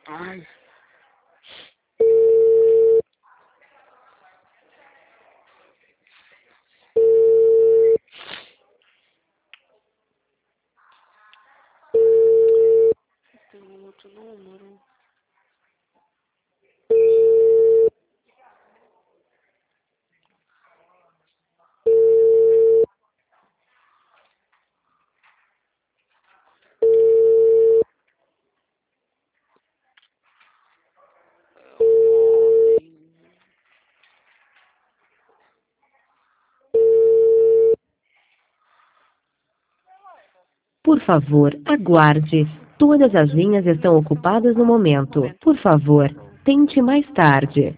Ai. Tem um outro número. Por favor, aguarde. Todas as linhas estão ocupadas no momento. Por favor, tente mais tarde.